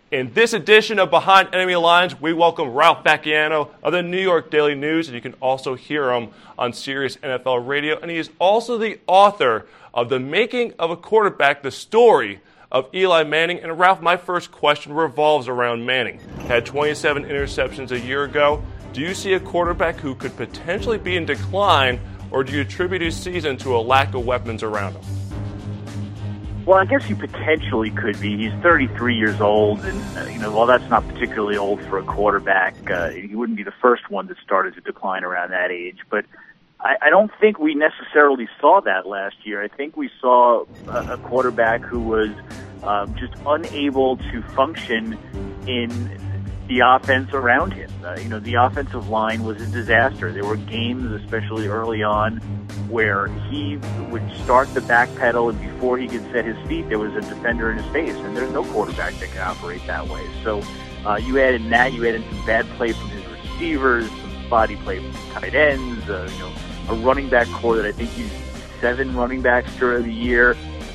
In this edition of Behind Enemy Lines, we welcome Ralph Macchiano of the New York Daily News, and you can also hear him on Sirius NFL Radio. And he is also the author of The Making of a Quarterback, the story of Eli Manning. And Ralph, my first question revolves around Manning. Had 27 interceptions a year ago. Do you see a quarterback who could potentially be in decline, or do you attribute his season to a lack of weapons around him? Well, I guess he potentially could be. He's 33 years old, and while that's not particularly old for a quarterback, he wouldn't be the first one that started to decline around that age. But I don't think we necessarily saw that last year. I think we saw a quarterback who was just unable to function in the offense around him. The offensive line was a disaster. There were games, especially early on, where he would start the back pedal, and before he could set his feet, there was a defender in his face, and there's no quarterback that can operate that way. So you add in some bad play from his receivers, some spotty play from tight ends, a running back core that I think used 7 running backs during the year.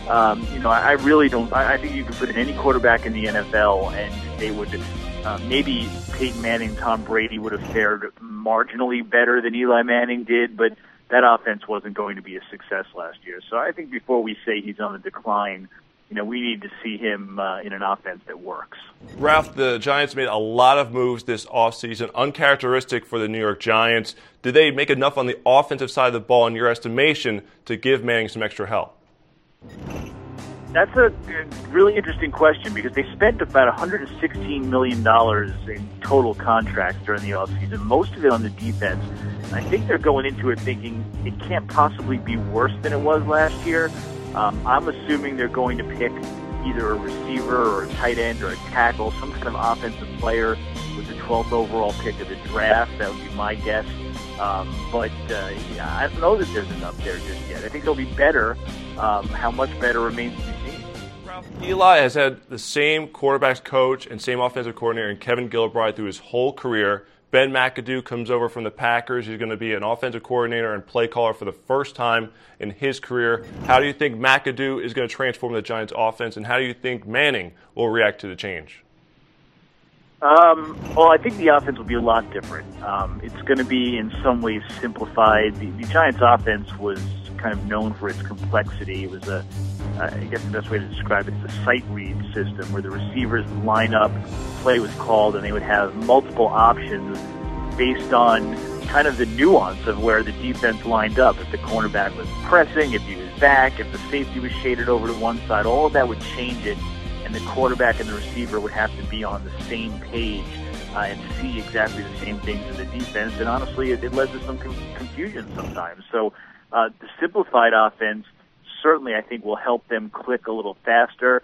I really don't. I think you could put in any quarterback in the NFL, and they would. Maybe Peyton Manning and Tom Brady would have fared marginally better than Eli Manning did, but that offense wasn't going to be a success last year. So I think before we say he's on the decline, we need to see him in an offense that works. Ralph, the Giants made a lot of moves this offseason, uncharacteristic for the New York Giants. Did they make enough on the offensive side of the ball, in your estimation, to give Manning some extra help? That's a really interesting question, because they spent about $116 million in total contracts during the offseason, most of it on the defense. I think they're going into it thinking it can't possibly be worse than it was last year. I'm assuming they're going to pick either a receiver or a tight end or a tackle, some kind of offensive player with the 12th overall pick of the draft. That would be my guess. But I don't know that there's enough there just yet. I think they'll be better. How much better remains to be seen. Eli has had the same quarterbacks coach and same offensive coordinator in Kevin Gilbride through his whole career. Ben McAdoo comes over from the Packers. He's going to be an offensive coordinator and play caller for the first time in his career. How do you think McAdoo is going to transform the Giants' offense, and how do you think Manning will react to the change? Well, I think the offense will be a lot different. It's going to be in some ways simplified. The Giants' offense was kind of known for its complexity. It was I guess the best way to describe it is a sight read system where the receivers would line up, play was called, and they would have multiple options based on kind of the nuance of where the defense lined up. If the cornerback was pressing, if he was back, if the safety was shaded over to one side, all of that would change it, and the quarterback and the receiver would have to be on the same page and see exactly the same things in the defense. And honestly, it led to some confusion sometimes. So the simplified offense certainly, I think, will help them click a little faster.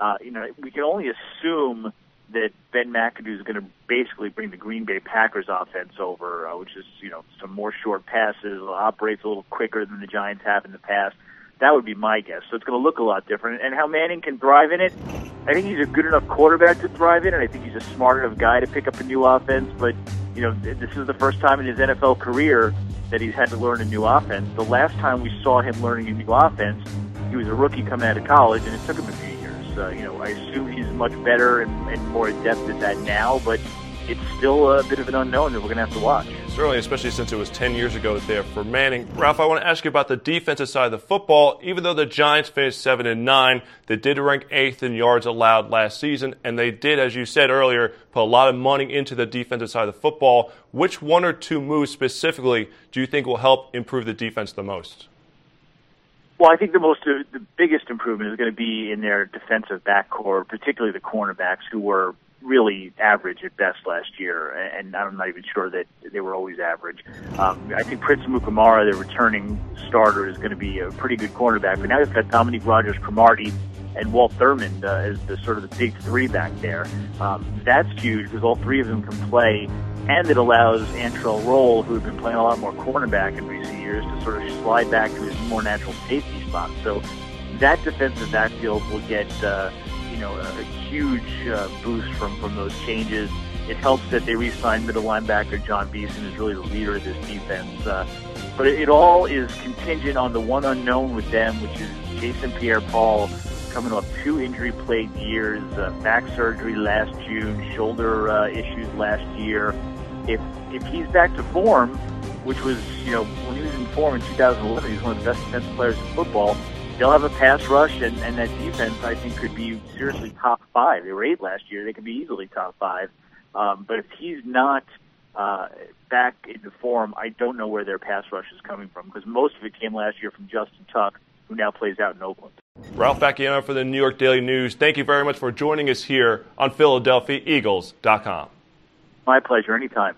We can only assume that Ben McAdoo is going to basically bring the Green Bay Packers offense over, which is, some more short passes, operates a little quicker than the Giants have in the past. That would be my guess. So it's going to look a lot different. And how Manning can thrive in it, I think he's a good enough quarterback to thrive in it. I think he's a smart enough guy to pick up a new offense. But, this is the first time in his NFL career that he's had to learn a new offense. The last time we saw him learning a new offense, he was a rookie coming out of college, and it took him a few years. I assume he's much better and more adept at that now, but it's still a bit of an unknown that we're going to have to watch. Certainly, especially since it was 10 years ago there for Manning. Ralph, I want to ask you about the defensive side of the football. Even though the Giants finished 7-9, they did rank 8th in yards allowed last season, and they did, as you said earlier, put a lot of money into the defensive side of the football. Which one or two moves specifically do you think will help improve the defense the most? Well, I think the biggest improvement is going to be in their defensive backcourt, particularly the cornerbacks, who were really average at best last year, and I'm not even sure that they were always average. I think Prince Mukamara, the returning starter, is going to be a pretty good cornerback, but now he's got Dominique Rodgers-Cromartie and Walt Thurmond as the sort of the big three back there. That's huge because all three of them can play, and it allows Antrell Roll, who had been playing a lot more cornerback in recent years, to sort of slide back to his more natural safety spot. So that defensive backfield will get a huge boost from those changes. It helps that they re-signed middle linebacker John Beeson, who's really the leader of this defense. But it all is contingent on the one unknown with them, which is Jason Pierre-Paul coming off 2 injury-plagued years, back surgery last June, shoulder issues last year. If he's back to form, which was, when he was in form in 2011, he was one of the best defensive players in football, they'll have a pass rush, and that defense, I think, could be seriously top 5. They were 8 last year. They could be easily top 5. But if he's not back into form, I don't know where their pass rush is coming from, because most of it came last year from Justin Tuck, who now plays out in Oakland. Ralph Vacchiano for the New York Daily News. Thank you very much for joining us here on PhiladelphiaEagles.com. My pleasure. Anytime.